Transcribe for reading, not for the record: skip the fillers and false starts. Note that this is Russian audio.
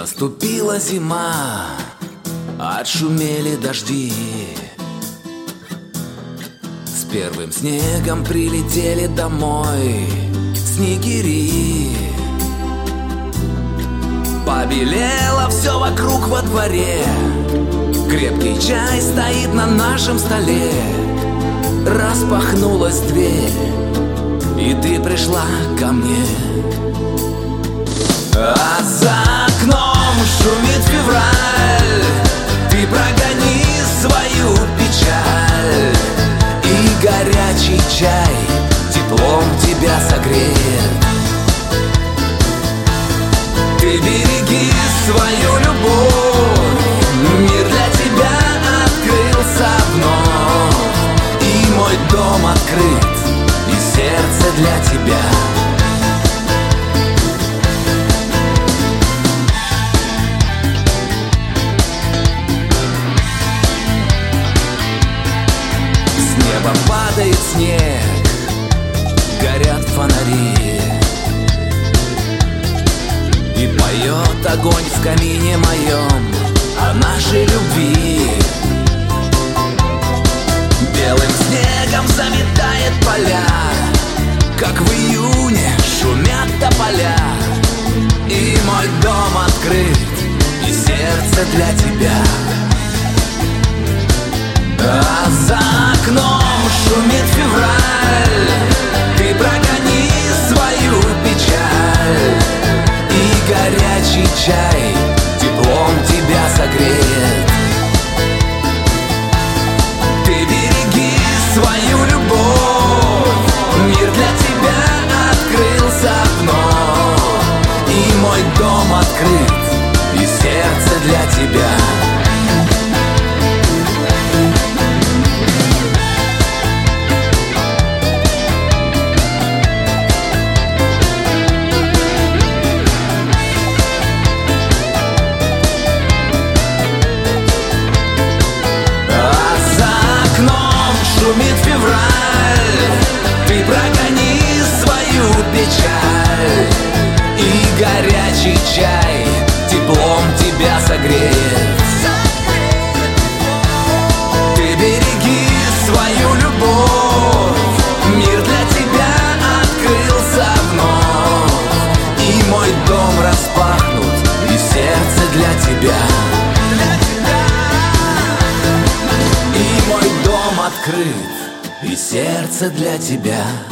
Наступила зима, отшумели дожди. С первым снегом прилетели домой снегири. Побелело все вокруг во дворе, крепкий чай стоит на нашем столе. Распахнулась дверь, и ты пришла ко мне. А за окном шумит февраль, ты прогони свою печаль, и горячий чай теплом тебя согреет. Ты береги свою любовь, мир для тебя открылся вновь, и мой дом открыт, и сердце для тебя. С неба падает снег, горят фонари, и поет огонь в камине моем о нашей любви. Белым снегом заметает поля, как в июне шумят тополя, и мой дом открыт, и сердце для тебя. А за окном шумит февраль, ты прогони свою печаль, и горячий чай теплом тебя согреет. Ты береги свою любовь, мир для тебя открылся вновь, и мой дом открыт, и сердце для тебя. Шумит февраль, ты прогони свою печаль, и горячий чай теплом тебя согреет. Ты береги свою любовь, мир для тебя открылся вновь, и мой дом распахнут, и сердце для тебя. И мой дом открыт, и сердце для тебя.